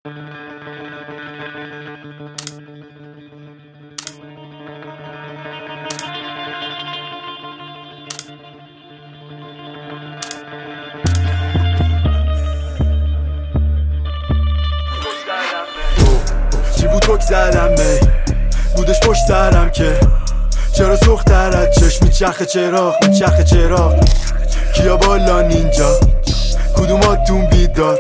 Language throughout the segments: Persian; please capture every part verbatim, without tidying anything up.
چی بود بگذرم می بودش پشت سرم که چرا سختر چشم میچرخه چراغ میچرخه چراغ کیا بالا نینجا کدوماتون بیدار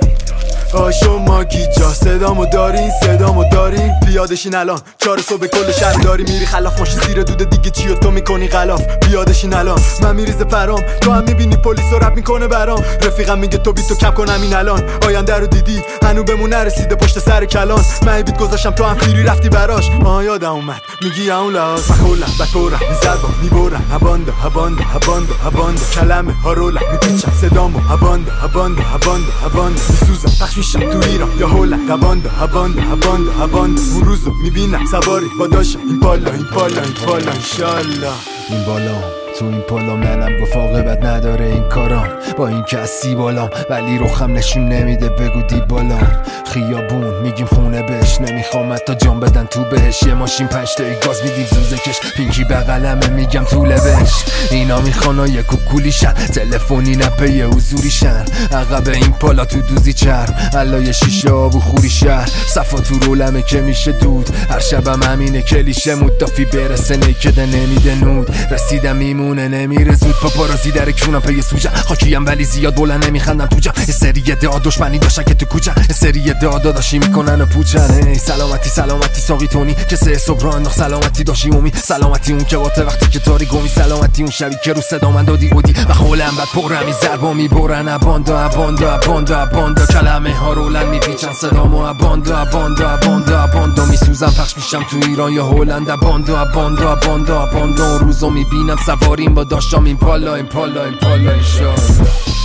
آشو ما گیجا صدامو دارین صدامو دارین پیادشین الان چهار صبح کل شهر داری میری خلاف ماشین زیر دود دیگه چی و تو میکنی غلاف پیادشین الان من میریزه پرام تو هم میبینی پلیس رو رپ میکنه برام رفیقم میگه تو بی تو کم کنم این الان آینده رو دیدی هنو بمون نرسیده پشت سر کلان من بیت گذاشتم تو هم فیری رفتی براش آه یادم اومد میگی اون لحاظ مخولم بکورم میزربم میبورم هباندا هباندا هباندا هباندا کلمه ها رولم میپیچم صدامو هباندا هباندا هباندا هباندا میسوزم پخش میشم تو ایران یا هولم هباندا هباندا هباندا هباندا اون روزو میبینم سواری با داشم این بالا این بالا این بالا انشالله این بالا تو این پالا منم گفت عاقبت نداره این کارام با این که از سی بالام ولی روخم نشون نمیده بگو دی بالام خیابون میگیم خونه بهش نمیخوام حتی جام بدن تو بهش یه ماشین پنج تایی گاز میدیم زوزه کش پینکی بغلمه میگم طوله بهش اینا میخوان یه کوکولیشن تلفنی نپه یه حضوریشن عقب این پالا تو دوزی چرم علای شیشه آب و خوری شهر صفا تو رولمه که میشه دود هر شبم همینه کلیشه مدافی برسه نیکده نمیده نود رسیدم میمونه نمیره زود پاپارازی در کونم پی سوجم خاکیم ولی زیاد بلند نمیخندم تو جم یه سری دعا دشمنی داشتن که تو کوچم یه سری دعا داداشی میکنن و پوچن ای سلامتی سلامتی ساقی تونی که سه صبح راه انداخت سلامتی داشی اومی سلامتی اون که باته وقتی که تاری گمی سلامتی اون شبی که رو صدا من دادی اودی و خولم بعد پرم این ضربا میبرن اباندا اباندا اباندا اباندا کلمه ها رولن میپیچن صدامو اباندا اباندا اباندا اباندا میسوزم پخش میشم تو ایران یا هلند اباندا اباندا اباندا اباندا اون روزو میبینم سواریم با داشتم این پالا این پالا این پالا این شاد